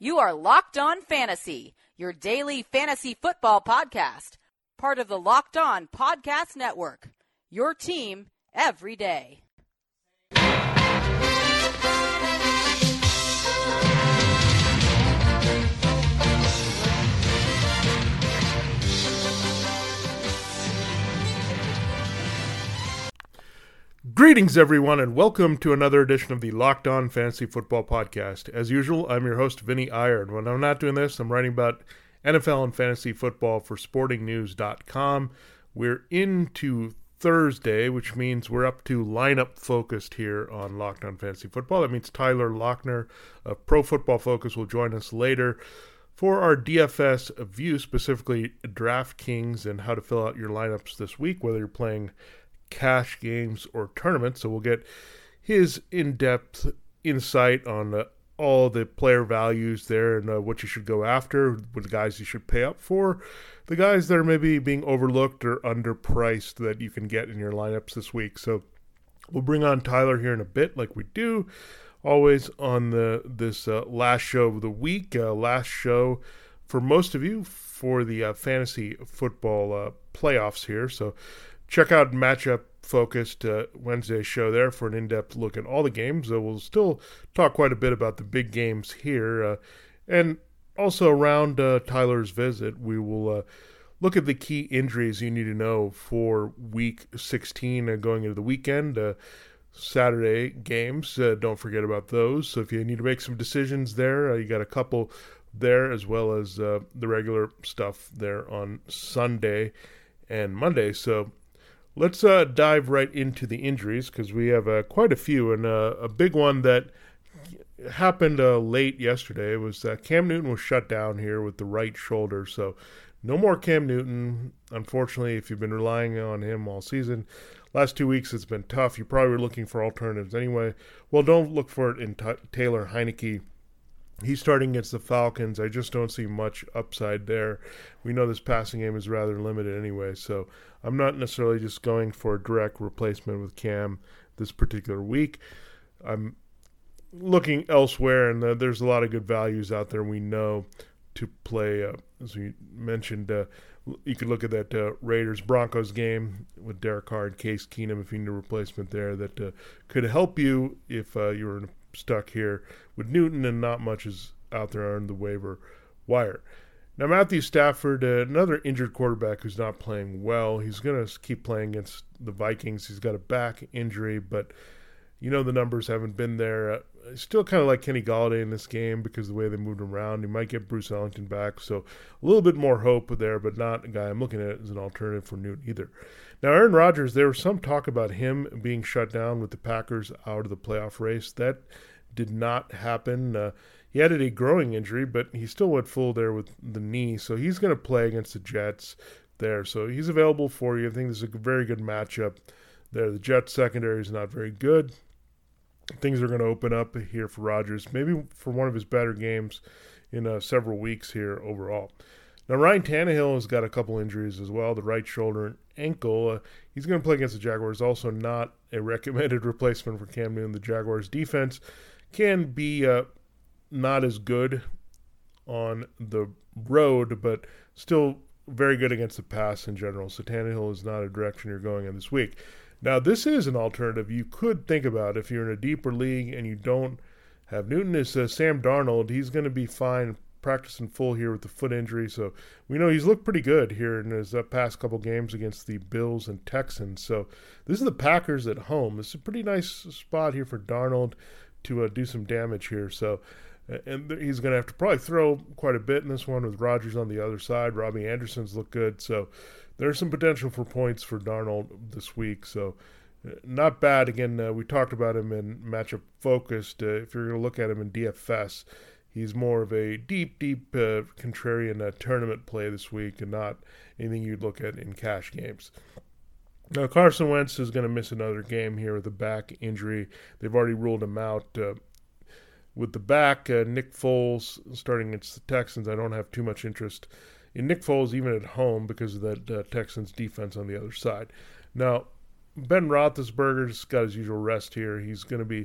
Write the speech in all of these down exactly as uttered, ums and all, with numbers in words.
You are Locked On Fantasy, your daily fantasy football podcast, part of the Locked On Podcast Network, your team every day. Greetings, everyone, and welcome to another edition of the Locked On Fantasy Football Podcast. As usual, I'm your host, Vinny Iyer. When I'm not doing this, I'm writing about N F L and fantasy football for sporting news dot com. We're into Thursday, which means we're up to lineup focused here on Locked On Fantasy Football. That means Tyler Lochner of Pro Football Focus will join us later for our D F S view, specifically DraftKings and how to fill out your lineups this week, whether you're playing cash games or tournaments. So we'll get his in-depth insight on uh, all the player values there and uh, what you should go after, what the guys you should pay up for, the guys that are maybe being overlooked or underpriced that you can get in your lineups this week. So we'll bring on Tyler here in a bit, like we do always on the this uh, last show of the week, uh, last show for most of you for the uh, fantasy football uh, playoffs here. So check out matchup-focused uh, Wednesday show there for an in-depth look at all the games. Uh, we'll still talk quite a bit about the big games here. Uh, and also around uh, Tyler's visit, we will uh, look at the key injuries you need to know for Week sixteen uh, going into the weekend. Uh, Saturday games, uh, don't forget about those. So if you need to make some decisions there, uh, you got a couple there as well as uh, the regular stuff there on Sunday and Monday. So let's uh, dive right into the injuries because we have uh, quite a few, and uh, a big one that happened uh, late yesterday was uh, Cam Newton was shut down here with the right shoulder. So no more Cam Newton. Unfortunately, if you've been relying on him all season, last two weeks it's been tough. You probably were looking for alternatives anyway. Well, don't look for it in t- Taylor Heineke. He's starting against the Falcons. I just don't see much upside there. We know this passing game is rather limited anyway, so I'm not necessarily just going for a direct replacement with Cam this particular week. I'm looking elsewhere, and uh, there's a lot of good values out there we know to play. Uh, as we mentioned, uh, you could look at that uh, Raiders-Broncos game with Derek Carr and Case Keenum if you need a replacement there that uh, could help you if uh, you were in a stuck here with Newton and not much is out there on the waiver wire. Now, Matthew Stafford, uh, another injured quarterback who's not playing well. He's going to keep playing against the Vikings. He's got a back injury, but you know the numbers haven't been there. Uh, still kind of like Kenny Golladay in this game because of the way they moved him around. He might get Bruce Ellington back, so a little bit more hope there, but not a guy I'm looking at as an alternative for Newton either. Now, Aaron Rodgers, there was some talk about him being shut down with the Packers out of the playoff race. That did not happen. Uh, he had a growing injury, but he still went full there with the knee, so he's going to play against the Jets there. So he's available for you. I think this is a very good matchup there. The Jets secondary is not very good. Things are going to open up here for Rodgers, maybe for one of his better games in uh, several weeks here overall. Now, Ryan Tannehill has got a couple injuries as well, the right shoulder and ankle. Uh, he's going to play against the Jaguars. Also not a recommended replacement for Cam Newton. The Jaguars' defense can be uh, not as good on the road, but still very good against the pass in general. So Tannehill is not a direction you're going in this week. Now, this is an alternative you could think about if you're in a deeper league and you don't have Newton. Is uh, Sam Darnold. He's going to be fine practicing full here with the foot injury. So we know he's looked pretty good here in his uh, past couple games against the Bills and Texans. So this is the Packers at home. This is a pretty nice spot here for Darnold to uh, do some damage here. So and he's going to have to probably throw quite a bit in this one with Rodgers on the other side. Robbie Anderson's looked good. So there's some potential for points for Darnold this week. So not bad. Again, uh, we talked about him in matchup focused. Uh, if you're going to look at him in D F S, he's more of a deep, deep uh, contrarian uh, tournament play this week and not anything you'd look at in cash games. Now, Carson Wentz is going to miss another game here with a back injury. They've already ruled him out. Uh, with the back, uh, Nick Foles starting against the Texans, I don't have too much interest in Nick Foles even at home because of that uh, Texans defense on the other side. Now, Ben Roethlisberger's got his usual rest here. He's going to be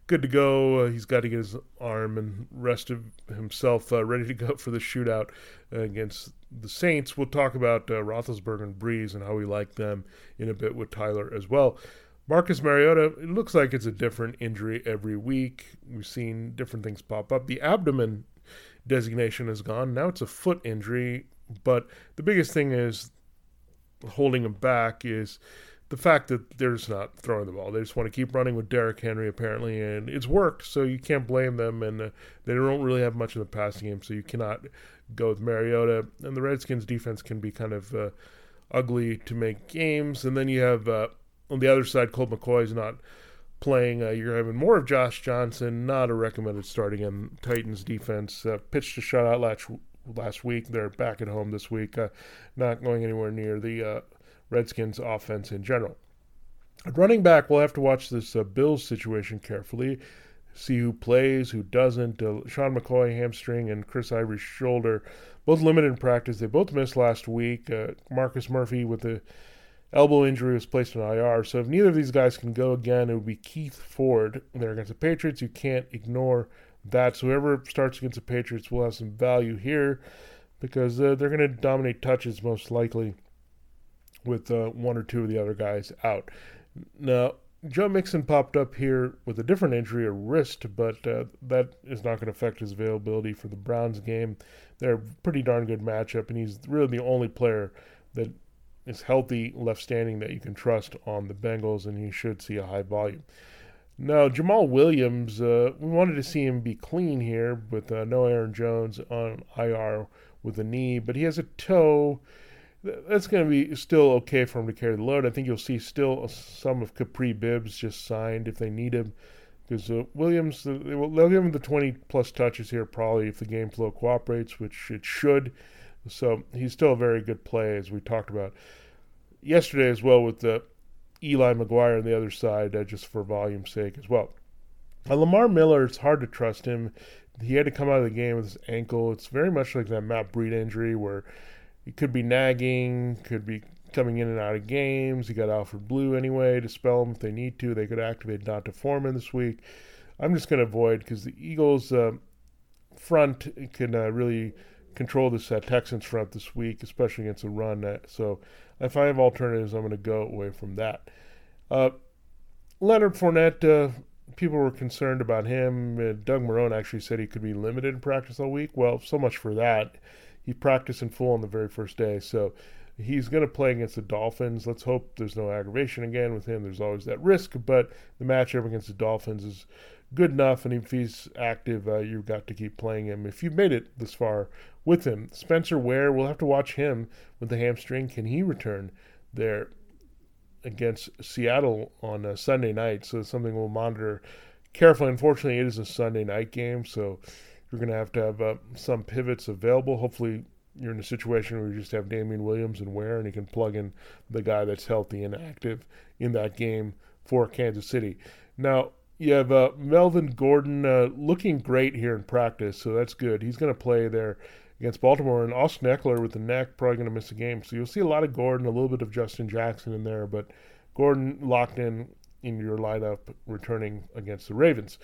good to go. Uh, he's got to get his arm and rest of himself uh, ready to go for the shootout uh, against the Saints. We'll talk about uh, Roethlisberger and Breeze and how we like them in a bit with Tyler as well. Marcus Mariota, it looks like it's a different injury every week. We've seen different things pop up. The abdomen designation is gone. Now it's a foot injury, but the biggest thing is holding him back is the fact that they're just not throwing the ball. They just want to keep running with Derrick Henry, apparently, and it's worked, so you can't blame them, and uh, they don't really have much in the passing game, so you cannot go with Mariota. And the Redskins' defense can be kind of uh, ugly to make games. And then you have, uh, on the other side, Colt McCoy is not playing. Uh, you're having more of Josh Johnson, not a recommended start again. Titans' defense uh, pitched a shutout last, last week. They're back at home this week, uh, not going anywhere near the uh, Redskins offense in general. At running back, we'll have to watch this uh, Bills situation carefully, see who plays, who doesn't. Uh, Sean McCoy, hamstring, and Chris Ivory's shoulder, both limited in practice. They both missed last week. Uh, Marcus Murphy with the elbow injury was placed on I R. So if neither of these guys can go again, it would be Keith Ford. They're against the Patriots. You can't ignore that. So whoever starts against the Patriots will have some value here because uh, they're going to dominate touches most likely, with uh, one or two of the other guys out. Now, Joe Mixon popped up here with a different injury, a wrist, but uh, that is not going to affect his availability for the Browns game. They're a pretty darn good matchup, and he's really the only player that is healthy, left standing, that you can trust on the Bengals, and he should see a high volume. Now, Jamal Williams, uh, we wanted to see him be clean here with uh, no Aaron Jones on I R with a knee, but he has a toe. That's going to be still okay for him to carry the load. I think you'll see still some of Capri Bibbs just signed if they need him. Because uh, Williams, uh, they will, they'll give him the twenty-plus touches here probably if the game flow cooperates, which it should. So he's still a very good play, as we talked about yesterday as well with uh, Eli McGuire on the other side, uh, just for volume's sake as well. Uh, Lamar Miller, it's hard to trust him. He had to come out of the game with his ankle. It's very much like that Matt Breida injury where he could be nagging, could be coming in and out of games. He got Alfred Blue anyway to spell him if they need to. They could activate Donta Foreman this week. I'm just going to avoid because the Eagles' uh, front can uh, really control this uh, Texans front this week, especially against the run. Uh, so if I have alternatives, I'm going to go away from that. Uh, Leonard Fournette, uh, people were concerned about him. Uh, Doug Marrone actually said he could be limited in practice all week. Well, so much for that. He practiced in full on the very first day, so he's going to play against the Dolphins. Let's hope there's no aggravation again with him. There's always that risk, but the matchup against the Dolphins is good enough, and if he's active, uh, you've got to keep playing him if you've made it this far with him. Spencer Ware, we'll have to watch him with the hamstring. Can he return there against Seattle on a Sunday night? So it's something we'll monitor carefully. Unfortunately, it is a Sunday night game, so you're going to have to have uh, some pivots available. Hopefully, you're in a situation where you just have Damian Williams and Ware, and you can plug in the guy that's healthy and active in that game for Kansas City. Now, you have uh, Melvin Gordon uh, looking great here in practice, so that's good. He's going to play there against Baltimore, and Austin Eckler with the neck probably going to miss a game. So you'll see a lot of Gordon, a little bit of Justin Jackson in there, but Gordon locked in in your lineup returning against the Ravens.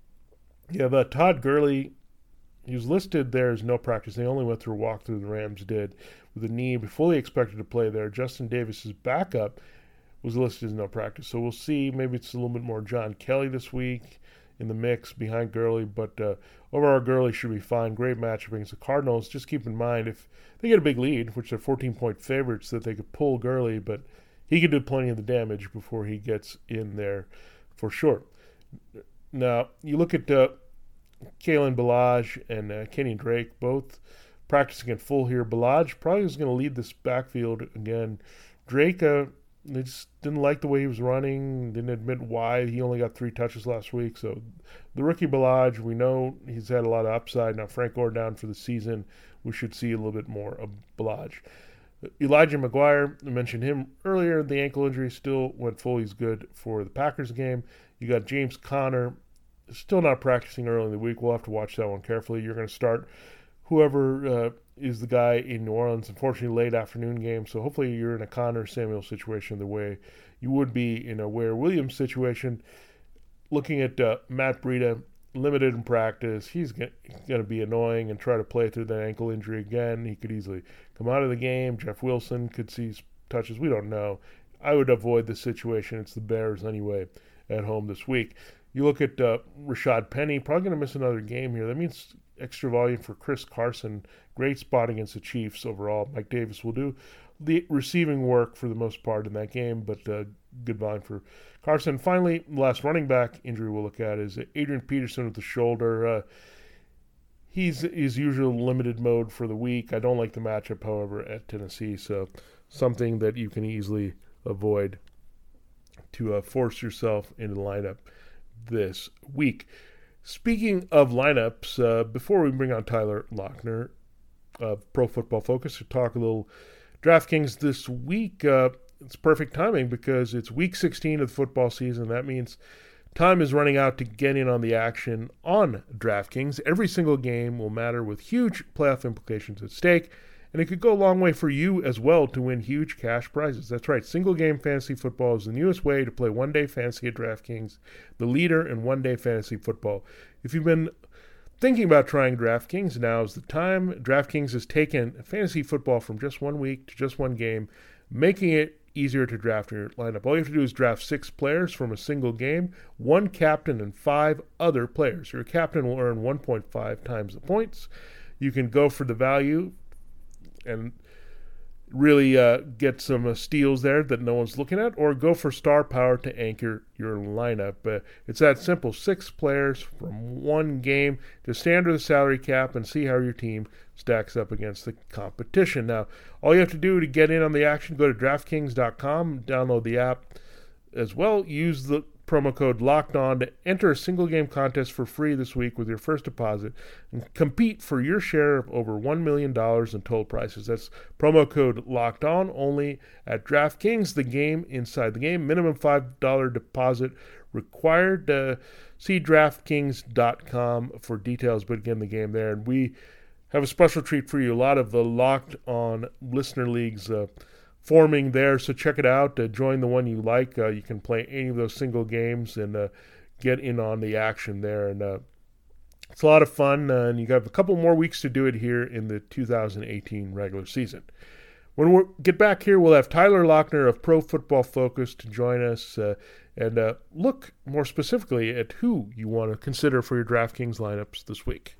You have uh, Todd Gurley. He was listed there as no practice. They only went through a walkthrough, the Rams did, with a knee, but fully expected to play there. Justin Davis's backup was listed as no practice. So we'll see. Maybe it's a little bit more John Kelly this week in the mix behind Gurley, but uh, overall Gurley should be fine. Great matchup against the Cardinals. Just keep in mind, if they get a big lead, which they're fourteen-point favorites, that they could pull Gurley, but he could do plenty of the damage before he gets in there for sure. Now, you look at uh, Kalen Ballage and uh, Kenny Drake, both practicing at full here. Ballage probably is going to lead this backfield again. Drake, uh, they just didn't like the way he was running, didn't admit why. He only got three touches last week. So the rookie Ballage, we know he's had a lot of upside. Now Frank Gore down for the season. We should see a little bit more of Ballage. Elijah McGuire, I mentioned him earlier. The ankle injury still went full. He's good for the Packers game. You got James Conner, still not practicing early in the week. We'll have to watch that one carefully. You're going to start whoever uh, is the guy in New Orleans. Unfortunately, late afternoon game, so hopefully you're in a Connor Samuel situation the way you would be in a Ware Williams situation. looking at uh, Matt Breida, limited in practice. He's going to be annoying and try to play through that ankle injury again. He could easily come out of the game. Jeff Wilson could see touches. We don't know. I would avoid this situation. It's the Bears anyway at home this week. You look at uh, Rashad Penny, probably going to miss another game here. That means extra volume for Chris Carson. Great spot against the Chiefs overall. Mike Davis will do the receiving work for the most part in that game, but uh, good volume for Carson. Finally, the last running back injury we'll look at is Adrian Peterson with the shoulder. Uh, he's his usual limited mode for the week. I don't like the matchup, however, at Tennessee, so something that you can easily avoid to uh, force yourself into the lineup this week. Speaking of lineups, uh, before we bring on Tyler Lochner of Pro Football Focus to talk a little DraftKings this week, uh, it's perfect timing because it's week sixteen of the football season. That means time is running out to get in on the action on DraftKings. Every single game will matter with huge playoff implications at stake, and it could go a long way for you as well to win huge cash prizes. That's right, single game fantasy football is the newest way to play one day fantasy at DraftKings, the leader in one day fantasy football. If you've been thinking about trying DraftKings, now is the time. DraftKings has taken fantasy football from just one week to just one game, making it easier to draft your lineup. All you have to do is draft six players from a single game, one captain and five other players. Your captain will earn one point five times the points. You can go for the value and really uh, get some uh, steals there that no one's looking at, or go for star power to anchor your lineup. Uh, it's that simple. Six players from one game. Just stay under the salary cap and see how your team stacks up against the competition. Now, all you have to do to get in on the action, go to DraftKings dot com, download the app as well. Use the promo code LOCKEDON to enter a single game contest for free this week with your first deposit and compete for your share of over one million dollars in total prizes. That's promo code LOCKEDON only at DraftKings, the game inside the game. Minimum five dollars deposit required. Uh, see DraftKings dot com for details, but again, the game there. And we have a special treat for you. A lot of the Locked On listener leagues uh, forming there, so check it out. Uh, join the one you like. Uh, you can play any of those single games and uh, get in on the action there. And uh, it's a lot of fun, uh, and you have a couple more weeks to do it here in the two thousand eighteen regular season. When we get back here, we'll have Tyler Lochner of Pro Football Focus to join us uh, and uh, look more specifically at who you want to consider for your DraftKings lineups this week.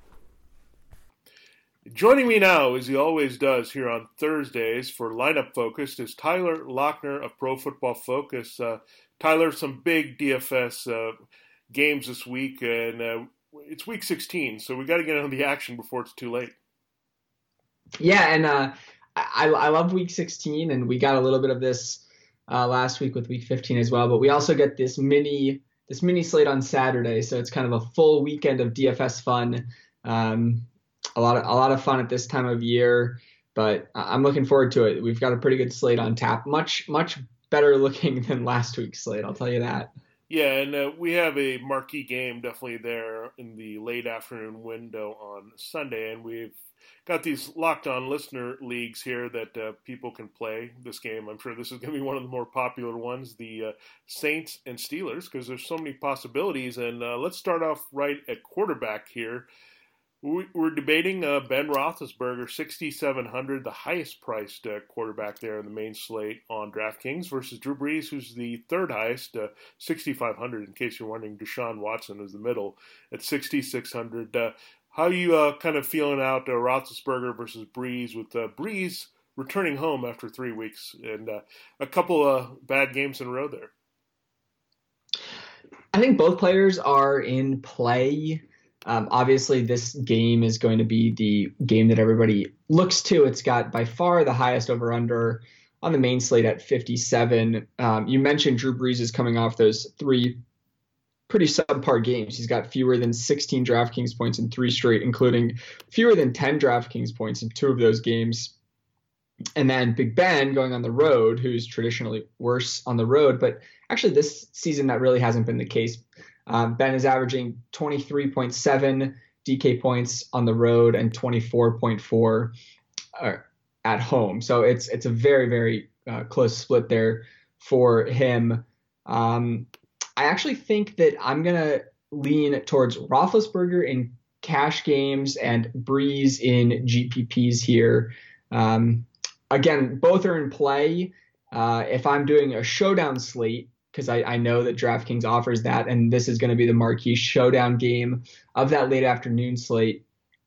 Joining me now, as he always does here on Thursdays for Lineup Focused, is Tyler Lochner of Pro Football Focus. Uh, Tyler, some big D F S uh, games this week, and uh, it's week sixteen, so we got to get on the action before it's too late. Yeah, and uh, I, I love week sixteen, and we got a little bit of this uh, last week with week fifteen as well, but we also get this mini this mini slate on Saturday, so it's kind of a full weekend of D F S fun. Um, A lot of a lot of fun at this time of year, but I'm looking forward to it. We've got a pretty good slate on tap, much much better looking than last week's slate. I'll tell you that. Yeah, and uh, we have a marquee game definitely there in the late afternoon window on Sunday, and we've got these Locked On listener leagues here that uh, people can play this game. I'm sure this is going to be one of the more popular ones, the uh, Saints and Steelers, because there's so many possibilities. And uh, let's start off right at quarterback here. We're debating uh, Ben Roethlisberger, sixty-seven hundred, the highest priced uh, quarterback there in the main slate on DraftKings, versus Drew Brees, who's the third highest, uh, sixty-five hundred, in case you're wondering. Deshaun Watson is the middle at sixty-six hundred. Uh, how are you uh, kind of feeling out uh, Roethlisberger versus Brees, with uh, Brees returning home after three weeks and uh, a couple of uh, bad games in a row there? I think both players are in play. Um, obviously, this game is going to be the game that everybody looks to. It's got by far the highest over-under on the main slate at fifty-seven. Um, you mentioned Drew Brees is coming off those three pretty subpar games. He's got fewer than sixteen DraftKings points in three straight, including fewer than ten DraftKings points in two of those games. And then Big Ben going on the road, who's traditionally worse on the road. But actually, this season, that really hasn't been the case. Um, Ben is averaging twenty-three point seven D K points on the road and twenty-four point four uh, at home. So it's it's a very, very uh, close split there for him. Um, I actually think that I'm going to lean towards Roethlisberger in cash games and Breeze in G P Ps here. Um, again, both are in play. Uh, if I'm doing a showdown slate, because I, I know that DraftKings offers that, and this is going to be the marquee showdown game of that late afternoon slate,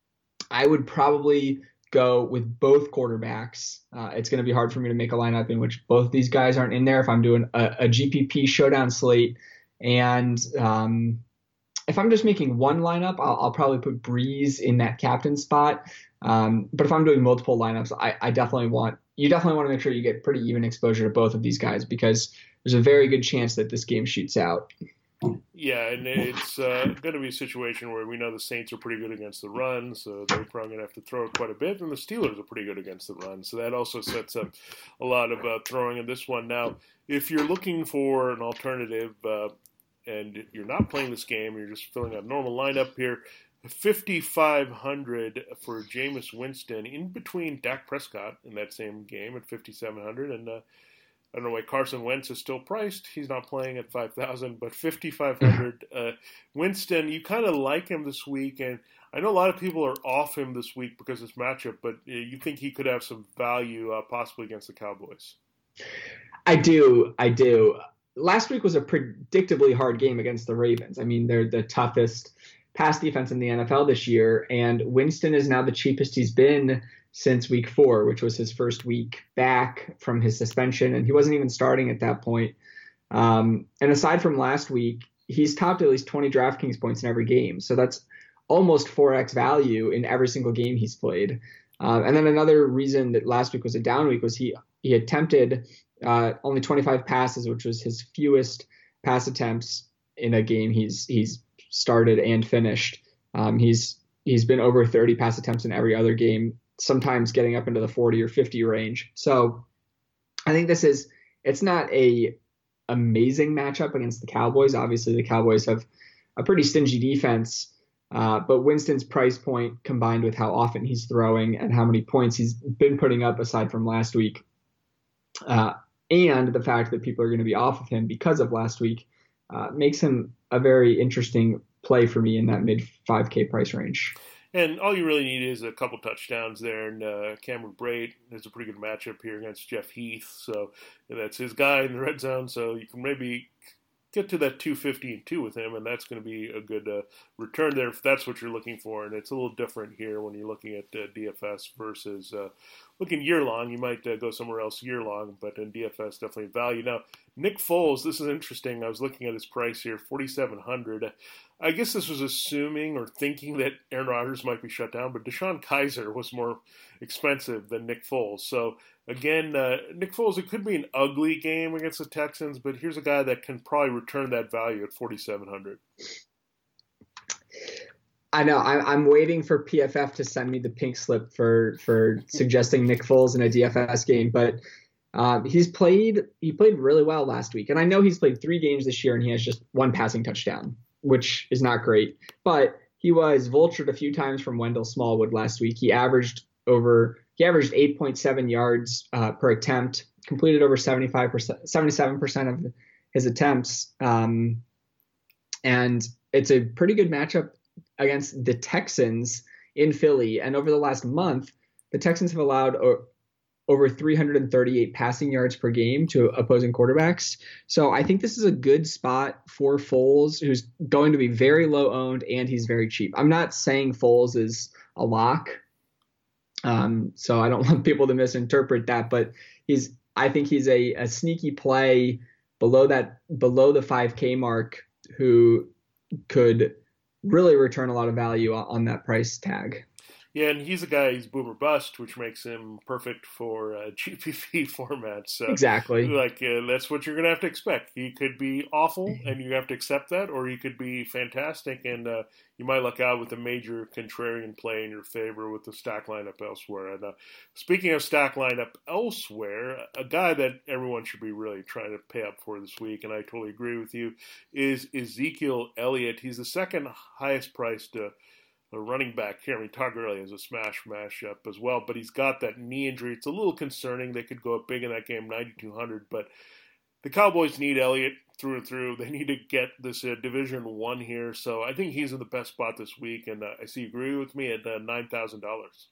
I would probably go with both quarterbacks. Uh, it's going to be hard for me to make a lineup in which both these guys aren't in there if I'm doing a, a G P P showdown slate. And um, if I'm just making one lineup, I'll, I'll probably put Breeze in that captain spot. Um, but if I'm doing multiple lineups, I, I definitely want you definitely want to make sure you get pretty even exposure to both of these guys because there's a very good chance that this game shoots out. Yeah, and it's uh, going to be a situation where we know the Saints are pretty good against the run, so they're probably going to have to throw it quite a bit, and the Steelers are pretty good against the run, so that also sets up a lot of uh, throwing in this one. Now, if you're looking for an alternative uh, and you're not playing this game, you're just filling out a normal lineup here, fifty-five hundred for Jameis Winston in between Dak Prescott in that same game at fifty-seven hundred, and uh, I don't know why Carson Wentz is still priced. He's not playing at five thousand, but fifty-five hundred. Uh, Winston, you kind of like him this week, and I know a lot of people are off him this week because of this matchup, but uh, you think he could have some value uh, possibly against the Cowboys? I do. I do. Last week was a predictably hard game against the Ravens. I mean, they're the toughest pass defense in the N F L this year, and Winston is now the cheapest he's been since week four, which was his first week back from his suspension, and he wasn't even starting at that point. Um, and aside from last week, he's topped at least twenty DraftKings points in every game, so that's almost four x value in every single game he's played. Uh, and then another reason that last week was a down week was he he attempted uh, only twenty-five passes, which was his fewest pass attempts in a game he's he's started and finished. Um, he's he's been over thirty pass attempts in every other game, sometimes getting up into the forty or fifty range. So I think this is, it's not a amazing matchup against the Cowboys. Obviously the Cowboys have a pretty stingy defense, uh, but Winston's price point combined with how often he's throwing and how many points he's been putting up aside from last week, uh, and the fact that people are going to be off of him because of last week, uh, makes him a very interesting play for me in that mid five K price range. And all you really need is a couple touchdowns there. And uh, Cameron Brate is a pretty good matchup here against Jeff Heath. So that's his guy in the red zone. So you can maybe get to that two fifty and two with him, and that's going to be a good uh, return there if that's what you're looking for. And it's a little different here when you're looking at uh, D F S versus uh, looking year-long. You might uh, go somewhere else year-long, but in D F S, definitely value. Now, Nick Foles, this is interesting. I was looking at his price here, forty-seven hundred. I guess this was assuming or thinking that Aaron Rodgers might be shut down, but DeShone Kizer was more expensive than Nick Foles. So, again, uh, Nick Foles, it could be an ugly game against the Texans, but here's a guy that can probably return that value at forty-seven hundred. I know. I'm, I'm waiting for P F F to send me the pink slip for for suggesting Nick Foles in a D F S game, but uh, he's played he played really well last week, and I know he's played three games this year, and he has just one passing touchdown, which is not great. But he was vultured a few times from Wendell Smallwood last week. He averaged over he averaged eight point seven yards uh, per attempt, completed over seventy-five percent, seventy-seven percent of his attempts, um, and it's a pretty good matchup against the Texans in Philly. And over the last month, the Texans have allowed o- over three hundred thirty-eight passing yards per game to opposing quarterbacks. So I think this is a good spot for Foles, who's going to be very low owned and he's very cheap. I'm not saying Foles is a lock. Um, so I don't want people to misinterpret that, but he's, I think he's a, a sneaky play below that, below the five K mark, who could really return a lot of value on that price tag. Yeah, and he's a guy, he's boom or bust, which makes him perfect for uh, G P P formats. So, exactly. Like, uh, that's what you're going to have to expect. He could be awful, and you have to accept that, or he could be fantastic, and uh, you might luck out with a major contrarian play in your favor with the stack lineup elsewhere. And uh, speaking of stack lineup elsewhere, a guy that everyone should be really trying to pay up for this week, and I totally agree with you, is Ezekiel Elliott. He's the second highest priced uh, a running back here. I mean, Todd Gurley has a smash mashup as well, but he's got that knee injury. It's a little concerning. They could go up big in that game, ninety-two hundred, but the Cowboys need Elliott through and through. They need to get this uh, Division One here. So I think he's in the best spot this week. And uh, I see you agree with me at uh, nine thousand dollars.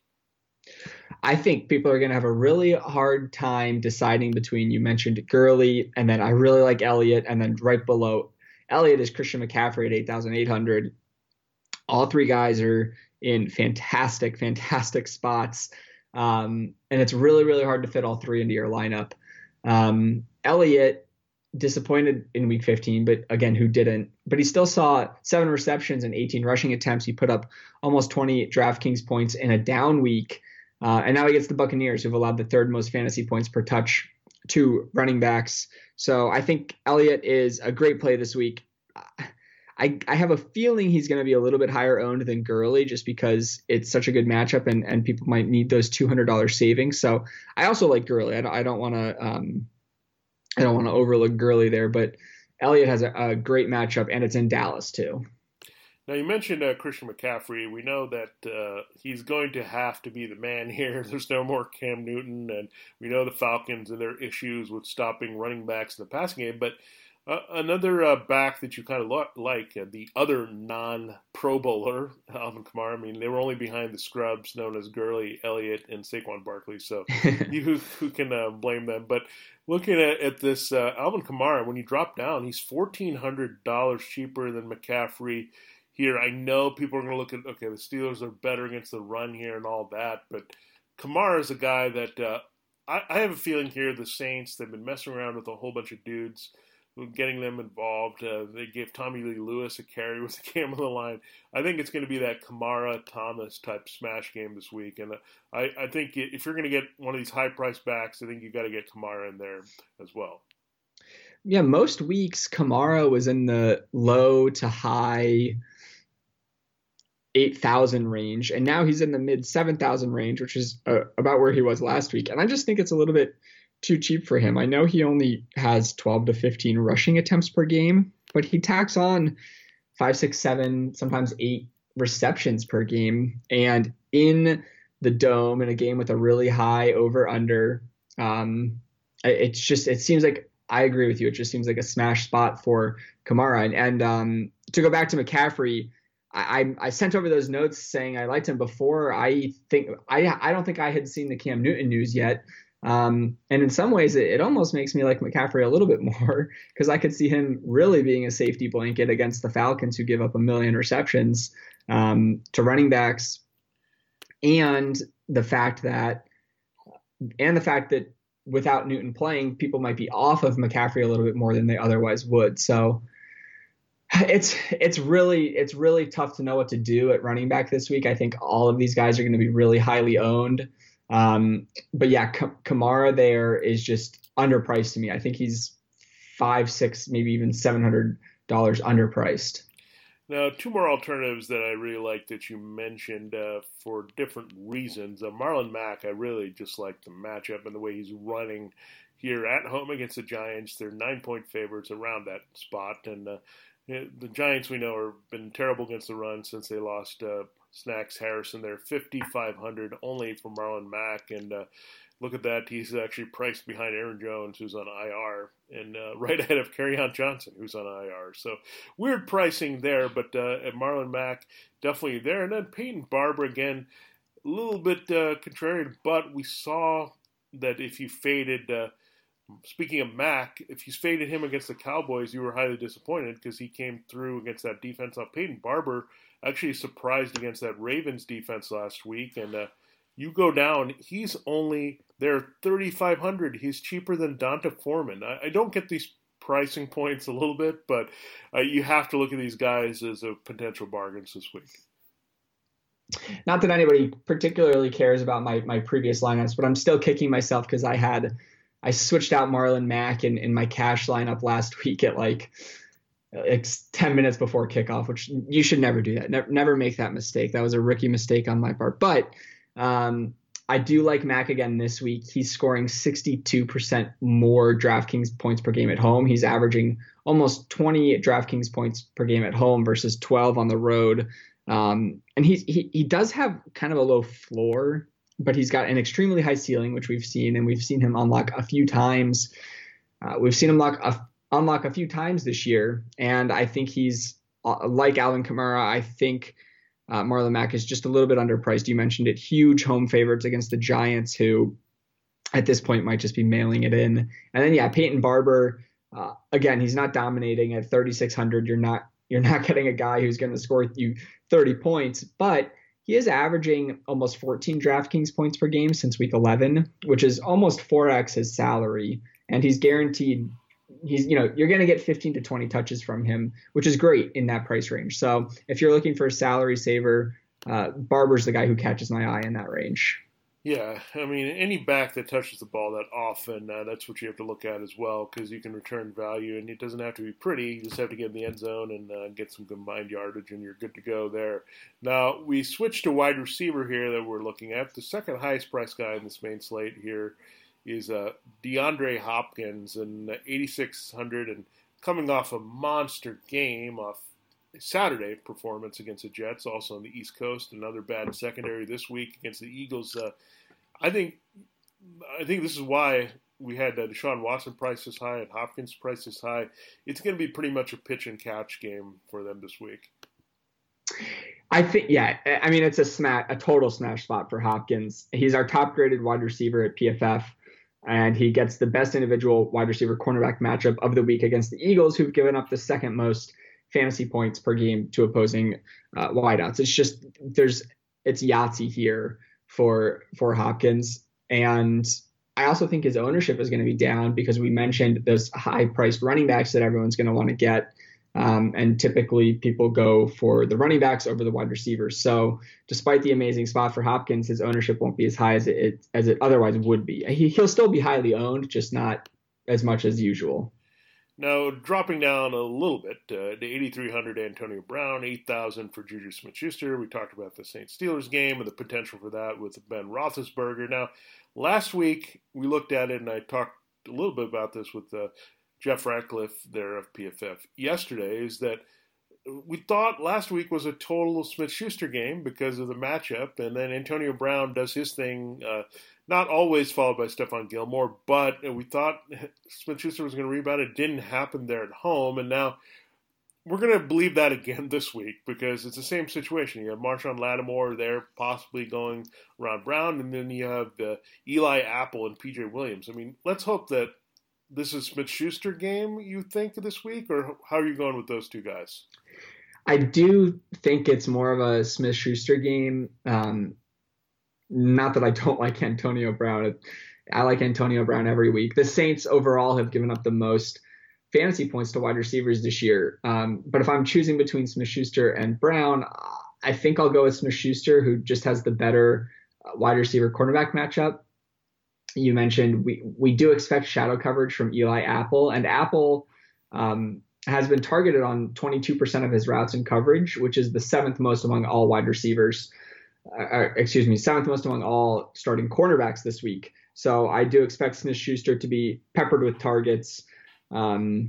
I think people are going to have a really hard time deciding between, you mentioned Gurley, and then I really like Elliott, and then right below Elliott is Christian McCaffrey at eight thousand eight hundred. All three guys are in fantastic, fantastic spots. Um, and it's really, really hard to fit all three into your lineup. Um, Elliott, disappointed in week fifteen, but again, who didn't? But he still saw seven receptions and eighteen rushing attempts. He put up almost twenty DraftKings points in a down week. Uh, and now he gets the Buccaneers, who've allowed the third most fantasy points per touch to running backs. So I think Elliott is a great play this week. I, I have a feeling he's going to be a little bit higher owned than Gurley just because it's such a good matchup and, and people might need those two hundred dollars savings. So I also like Gurley. I don't, I don't want to um, I don't want to overlook Gurley there, but Elliott has a, a great matchup and it's in Dallas too. Now, you mentioned uh, Christian McCaffrey. We know that uh, he's going to have to be the man here. There's no more Cam Newton, and we know the Falcons and their issues with stopping running backs in the passing game. But uh, another uh, back that you kind of lo- like, uh, the other non-Pro Bowler, Alvin Kamara. I mean, they were only behind the scrubs known as Gurley, Elliott, and Saquon Barkley. So you who, who can uh, blame them? But looking at, at this uh, Alvin Kamara, when you drop down, he's fourteen hundred dollars cheaper than McCaffrey. Here, I know people are going to look at, okay, the Steelers are better against the run here and all that, but Kamara is a guy that uh, I, I have a feeling here the Saints, they've been messing around with a whole bunch of dudes, getting them involved. Uh, they gave Tommy Lee Lewis a carry with the Cam on the line. I think it's going to be that Kamara-Thomas type smash game this week, and uh, I, I think if you're going to get one of these high-priced backs, I think you've got to get Kamara in there as well. Yeah, most weeks Kamara was in the low to high eight thousand range, and now he's in the mid seven thousand range, which is uh, about where he was last week. And I just think it's a little bit too cheap for him. I know he only has twelve to fifteen rushing attempts per game, but he tacks on five, six, seven, sometimes eight receptions per game. And in the dome, in a game with a really high over under, um, it's just, it seems like, I agree with you. It just seems like a smash spot for Kamara. And, and um, to go back to McCaffrey, I, I sent over those notes saying I liked him before. I think I I don't think I had seen the Cam Newton news yet. Um, and in some ways, it, it almost makes me like McCaffrey a little bit more because I could see him really being a safety blanket against the Falcons, who give up a million receptions um, to running backs, and the fact that and the fact that without Newton playing, people might be off of McCaffrey a little bit more than they otherwise would. So. It's it's really it's really tough to know what to do at running back this week. I think all of these guys are going to be really highly owned. Um, but yeah, K- Kamara there is just underpriced to me. I think he's five, six, maybe even seven hundred dollars underpriced. Now, two more alternatives that I really like that you mentioned uh, for different reasons. Uh, Marlon Mack, I really just like the matchup and the way he's running here at home against the Giants. They're nine-point favorites around that spot, and uh, the Giants, we know, have been terrible against the run since they lost uh, Snacks Harrison. They're fifty-five hundred only for Marlon Mack. And uh, look at that. He's actually priced behind Aaron Jones, who's on I R, and uh, right ahead of Kerryon Johnson, who's on I R. So weird pricing there, but uh, at Marlon Mack, definitely there. And then Peyton Barber, again, a little bit uh, contrarian, but we saw that if you faded uh, – speaking of Mack, if you faded him against the Cowboys, you were highly disappointed because he came through against that defense. Now, Peyton Barber actually surprised against that Ravens defense last week, and uh, you go down, he's only there thirty-five hundred. He's cheaper than Donta Foreman. I, I don't get these pricing points a little bit, but uh, you have to look at these guys as a potential bargains this week. Not that anybody particularly cares about my, my previous lineups, but I'm still kicking myself because I had – I switched out Marlon Mack in, in my cash lineup last week at like it's ten minutes before kickoff, which you should never do that. Never, never make that mistake. That was a rookie mistake on my part. But um, I do like Mack again this week. He's scoring sixty-two percent more DraftKings points per game at home. He's averaging almost twenty DraftKings points per game at home versus twelve on the road. Um, and he's, he he does have kind of a low floor, but he's got an extremely high ceiling, which we've seen, and we've seen him unlock a few times. Uh, we've seen him lock a, unlock a few times this year, and I think he's uh, like Alvin Kamara. I think uh, Marlon Mack is just a little bit underpriced. You mentioned it. Huge home favorites against the Giants, who at this point might just be mailing it in. And then, yeah, Peyton Barber, uh, again, he's not dominating at thirty-six hundred. You're not you're not getting a guy who's going to score you thirty points, but he is averaging almost fourteen DraftKings points per game since week eleven, which is almost four x his salary. And he's guaranteed, he's, you know, you're going to get fifteen to twenty touches from him, which is great in that price range. So if you're looking for a salary saver, uh, Barber's the guy who catches my eye in that range. Yeah, I mean, any back that touches the ball that often, uh, that's what you have to look at as well, because you can return value, and it doesn't have to be pretty. You just have to get in the end zone and uh, get some combined yardage, and you're good to go there. Now, we switched to wide receiver here that we're looking at. The second highest price guy in this main slate here is uh, DeAndre Hopkins, and eighty-six hundred, and coming off a monster game off Saturday performance against the Jets, also on the East Coast. Another bad secondary this week against the Eagles. Uh, I think I think this is why we had uh, Deshaun Watson priced this high and Hopkins priced this high. It's going to be pretty much a pitch and catch game for them this week. I think, yeah, I mean, it's a smash, a total smash spot for Hopkins. He's our top graded wide receiver at P F F, and he gets the best individual wide receiver cornerback matchup of the week against the Eagles, who've given up the second most fantasy points per game to opposing uh, wideouts. It's just, there's, it's Yahtzee here for, for Hopkins. And I also think his ownership is going to be down because we mentioned those high priced running backs that everyone's going to want to get. Um, and typically people go for the running backs over the wide receivers. So despite the amazing spot for Hopkins, his ownership won't be as high as it, as it otherwise would be. He, he'll still be highly owned, just not as much as usual. Now, dropping down a little bit, uh, to eighty-three hundred, Antonio Brown, eight thousand for Juju Smith-Schuster. We talked about the Saints-Steelers game and the potential for that with Ben Roethlisberger. Now, last week, we looked at it, and I talked a little bit about this with uh, Jeff Ratcliffe there of P F F yesterday, is that we thought last week was a total Smith-Schuster game because of the matchup, and then Antonio Brown does his thing, uh, not always followed by Stephon Gilmore, but we thought Smith-Schuster was going to rebound. It didn't happen there at home, and now we're going to believe that again this week because it's the same situation. You have Marshawn Lattimore there possibly going around Brown, and then you have uh, Eli Apple and P J Williams. I mean, let's hope that this is Smith-Schuster game, you think, this week, or how are you going with those two guys? I do think it's more of a Smith-Schuster game. Um, not that I don't like Antonio Brown. I like Antonio Brown every week. The Saints overall have given up the most fantasy points to wide receivers this year. Um, but if I'm choosing between Smith-Schuster and Brown, I think I'll go with Smith-Schuster, who just has the better wide receiver cornerback matchup. You mentioned we, we do expect shadow coverage from Eli Apple, and Apple um, has been targeted on twenty-two percent of his routes in coverage, which is the seventh most among all wide receivers. Uh, excuse me, seventh most among all starting cornerbacks this week. So I do expect Smith-Schuster to be peppered with targets. Um,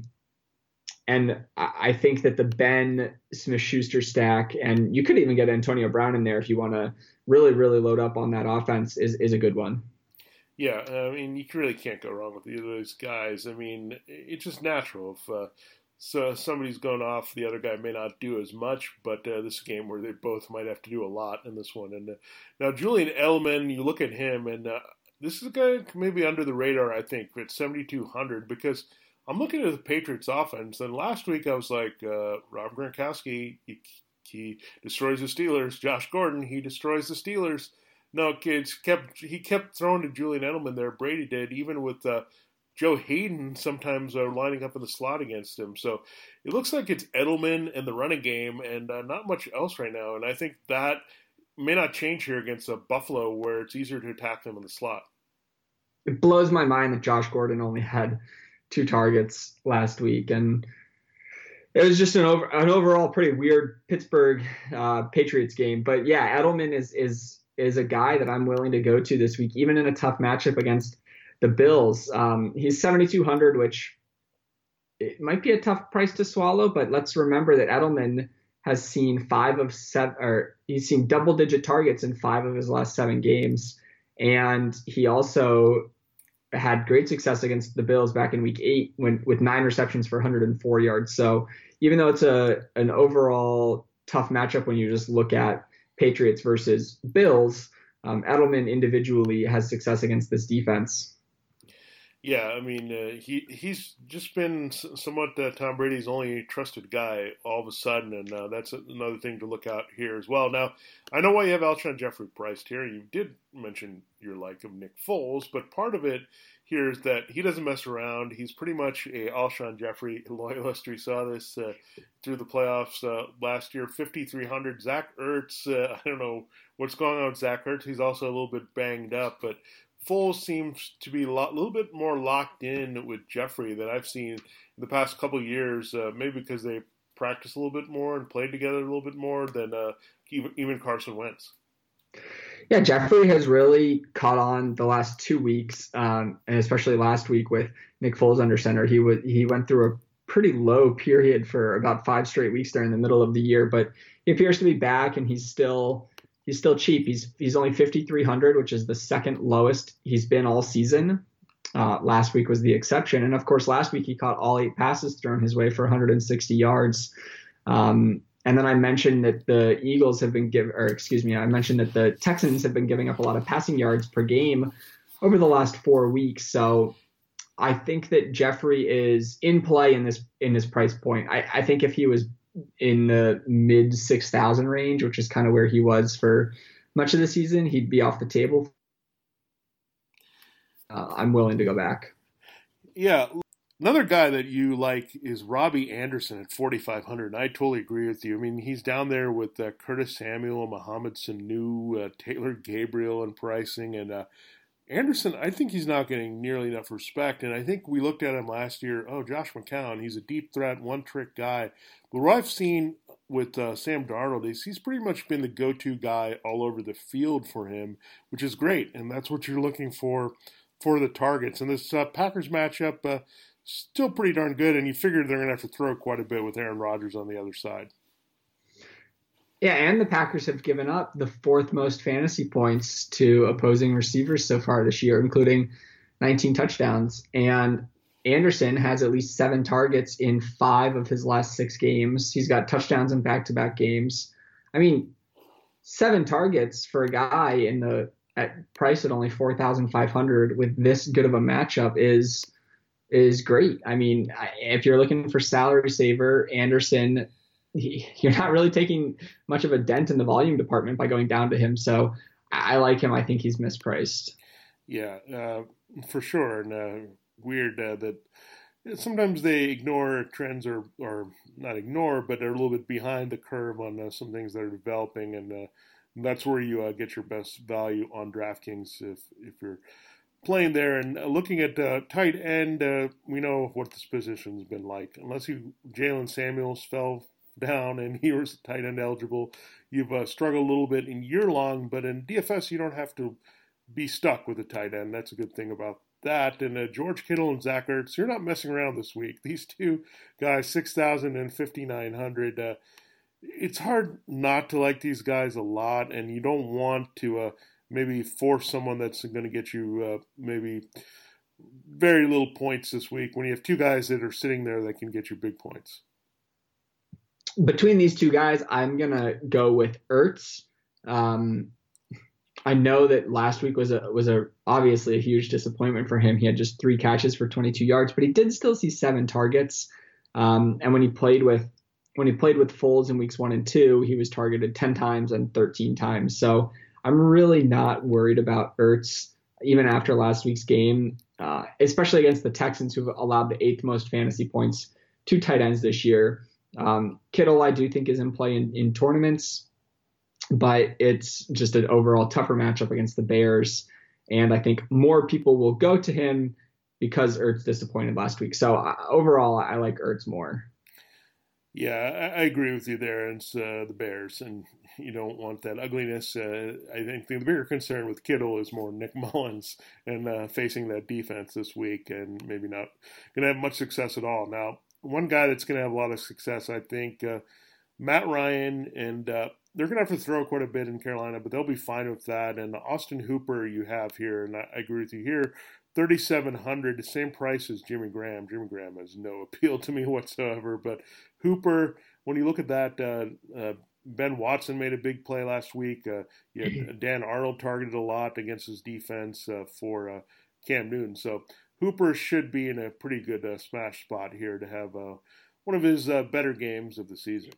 and I think that the Ben Smith-Schuster stack, and you could even get Antonio Brown in there if you want to really, really load up on that offense, is, is a good one. Yeah, I mean, you really can't go wrong with either of those guys. I mean, it's just natural. If uh, so somebody's going off, the other guy may not do as much, but uh, this is a game where they both might have to do a lot in this one. And uh, now Julian Edelman, you look at him, and uh, this is a guy maybe under the radar, I think, at seventy-two hundred, because I'm looking at the Patriots offense, and last week I was like, uh, Rob Gronkowski, he, he destroys the Steelers. Josh Gordon, he destroys the Steelers. No, kids kept he kept throwing to Julian Edelman there. Brady did, even with uh, Joe Hayden sometimes uh, lining up in the slot against him. So it looks like it's Edelman and the running game, and uh, not much else right now. And I think that may not change here against uh, Buffalo, where it's easier to attack them in the slot. It blows my mind that Josh Gordon only had two targets last week, and it was just an over an overall pretty weird Pittsburgh uh, Patriots game. But yeah, Edelman is is. is a guy that I'm willing to go to this week, even in a tough matchup against the Bills. Um, he's seventy-two hundred, which it might be a tough price to swallow, but let's remember that Edelman has seen five of seven, or he's seen double digit targets in five of his last seven games. And he also had great success against the Bills back in week eight when with nine receptions for one hundred four yards. So even though it's a an overall tough matchup when you just look at Patriots versus Bills, um, Edelman individually has success against this defense. Yeah, I mean, uh, he he's just been somewhat uh, Tom Brady's only trusted guy all of a sudden, and uh, that's another thing to look out here as well. Now, I know why you have Alshon Jeffrey priced here. You did mention your like of Nick Foles, but part of it here is that he doesn't mess around. He's pretty much a Alshon Jeffrey loyalist. We saw this uh, through the playoffs uh, last year, fifty-three hundred. Zach Ertz, uh, I don't know what's going on with Zach Ertz. He's also a little bit banged up, but Foles seems to be a lot, little bit more locked in with Jeffrey than I've seen in the past couple of years, uh, maybe because they practiced a little bit more and played together a little bit more than uh, even, even Carson Wentz. Yeah, Jeffrey has really caught on the last two weeks, um, and especially last week with Nick Foles under center. He would he went through a pretty low period for about five straight weeks during the middle of the year, but he appears to be back, and he's still – He's still cheap. He's he's only fifty-three hundred, which is the second lowest he's been all season. Uh, last week was the exception. And, of course, last week he caught all eight passes thrown his way for one hundred sixty yards. Um, and then I mentioned that the Eagles have been giving – or excuse me, I mentioned that the Texans have been giving up a lot of passing yards per game over the last four weeks. So I think that Jeffrey is in play in this in this price point. I, I think if he was – in the mid six thousand range, which is kind of where he was for much of the season, he'd be off the table. Uh, I'm willing to go back. Yeah. Another guy that you like is Robbie Anderson at forty-five hundred. And I totally agree with you. I mean, he's down there with uh, Curtis Samuel, Mohamed Sanu, uh, Taylor Gabriel in pricing. And uh, Anderson, I think he's not getting nearly enough respect. And I think we looked at him last year. Oh, Josh McCown, he's a deep threat, one-trick guy. But what I've seen with uh, Sam Darnold is he's pretty much been the go-to guy all over the field for him, which is great. And that's what you're looking for for the targets. And this uh, Packers matchup, uh, still pretty darn good. And you figure they're going to have to throw quite a bit with Aaron Rodgers on the other side. Yeah, and the Packers have given up the fourth most fantasy points to opposing receivers so far this year, including nineteen touchdowns. And Anderson has at least seven targets in five of his last six games. He's got touchdowns in back-to-back games. I mean, seven targets for a guy in the at price at only four thousand five hundred with this good of a matchup is is great. I mean, if you're looking for salary saver, Anderson, he, you're not really taking much of a dent in the volume department by going down to him. So I like him. I think he's mispriced. Yeah, uh, for sure. And uh, weird uh, that sometimes they ignore trends or, or not ignore, but they're a little bit behind the curve on uh, some things that are developing. And uh, that's where you uh, get your best value on DraftKings if, if you're playing there. And uh, looking at uh, tight end, uh, we know what this position's been like. Unless you Jalen Samuels fell down and he was tight end eligible, you've uh, struggled a little bit in year long, but in D F S you don't have to be stuck with a tight end. That's a good thing about that. And uh, George Kittle and Zach Ertz, you're not messing around this week. These two guys, six thousand and fifty-nine hundred. Uh, it's hard not to like these guys a lot, and you don't want to uh, maybe force someone that's going to get you uh, maybe very little points this week when you have two guys that are sitting there that can get you big points. Between these two guys, I'm going to go with Ertz. Um, I know that last week was a was a obviously a huge disappointment for him. He had just three catches for twenty-two yards, but he did still see seven targets. Um, and when he played with when he played with Foles in weeks one and two, he was targeted ten times and thirteen times. So I'm really not worried about Ertz even after last week's game, uh, especially against the Texans, who've allowed the eighth most fantasy points to tight ends this year. Um, Kittle, I do think, is in play in, in tournaments, but it's just an overall tougher matchup against the Bears. And I think more people will go to him because Ertz disappointed last week. So uh, overall, I like Ertz more. Yeah, I, I agree with you there. It's uh, the Bears, and you don't want that ugliness. Uh, I think the bigger concern with Kittle is more Nick Mullins and uh, facing that defense this week and maybe not going to have much success at all. Now, one guy that's going to have a lot of success, I think, uh, Matt Ryan, and uh, they're going to have to throw quite a bit in Carolina, but they'll be fine with that. And Austin Hooper you have here, and I, I agree with you here. thirty-seven hundred, the same price as Jimmy Graham. Jimmy Graham has no appeal to me whatsoever. But Hooper, when you look at that, uh, uh, Ben Watson made a big play last week. Uh, you had Dan Arnold targeted a lot against his defense uh, for uh, Cam Newton. So Hooper should be in a pretty good uh, smash spot here to have uh, one of his uh, better games of the season.